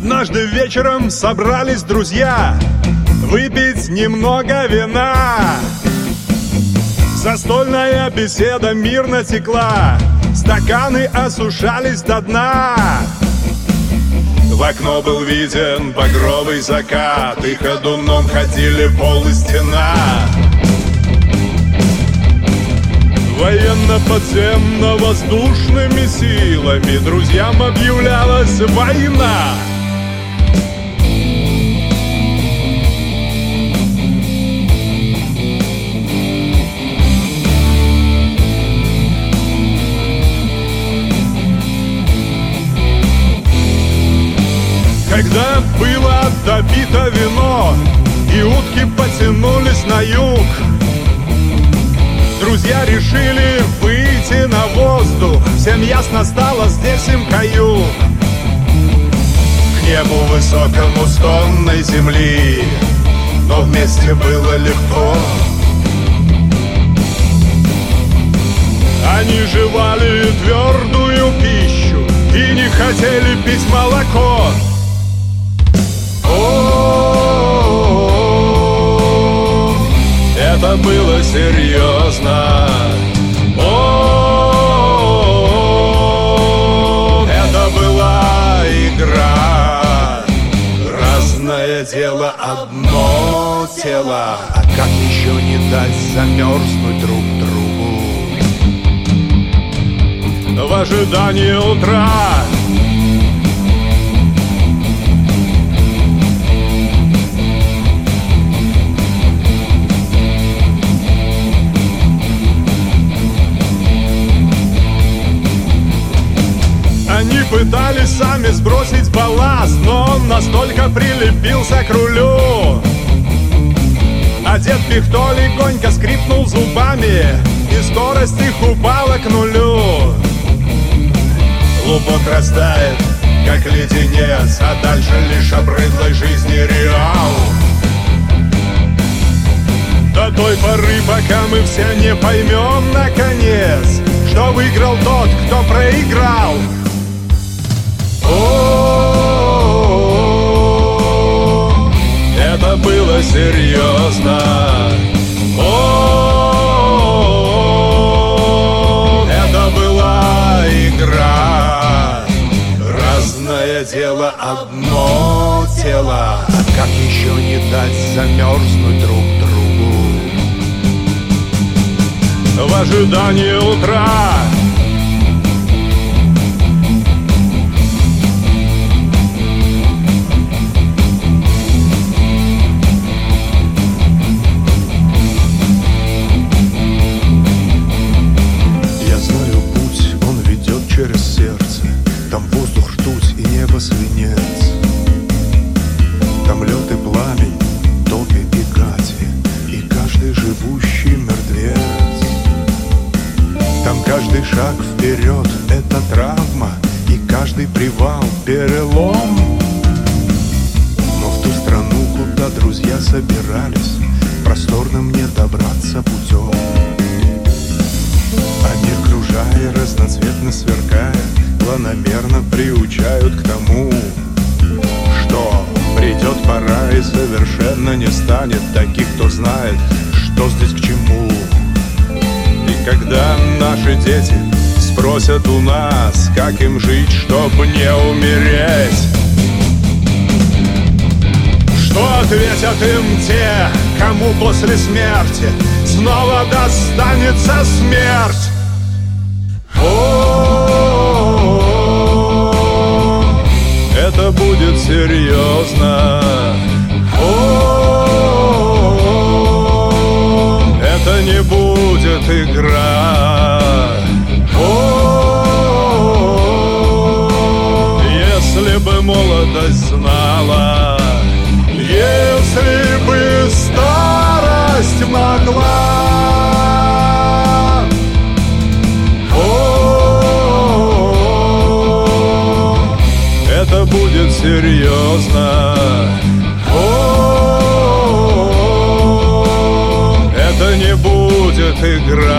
Однажды вечером собрались друзья выпить немного вина. Застольная беседа мирно текла, стаканы осушались до дна. В окно был виден багровый закат, и ходуном ходили пол и стена. Военно-подземно-воздушными силами друзьям объявлялась война. Когда было допито вино и утки потянулись на юг, друзья решили выйти на воздух. Всем ясно стало, здесь им каюк. К небу высокому стонной земли, но вместе было легко. Они жевали твердую пищу и не хотели пить молоко. О, это было серьезно. О, это была игра. Разное дело, одно тело. А как еще не дать замерзнуть друг другу в ожидании утра? Они пытались сами сбросить балласт, но он настолько прилепился к рулю. А дед Пихто легонько скрипнул зубами, и скорость их упала к нулю. Лубок растает, как леденец, а дальше лишь обрыдлой жизни реал. До той поры, пока мы все не поймем наконец, что выиграл тот, кто проиграл. О, это было серьезно. О, это была игра. Разное дело, одно тело. А как еще не дать замерзнуть друг другу в ожидании утра? Через сердце, там воздух ртуть и небо свинец. Там лед и пламень, топи и гати, и каждый живущий мертвец. Там каждый шаг вперед — это травма, и каждый привал — перелом. Но в ту страну, куда друзья собирались, просторным не добраться путем. Они, кружая, разноцветно сверкая, планомерно приучают к тому, что придет пора и совершенно не станет таких, кто знает, что здесь к чему. И когда наши дети спросят у нас, как им жить, чтобы не умереть, что ответят им те, кому после смерти снова достанется смерть? О, это будет серьезно. О, это не будет игра. О, если бы молодость знала, если бы старость могла. Это будет серьезно. О, это не будет игра.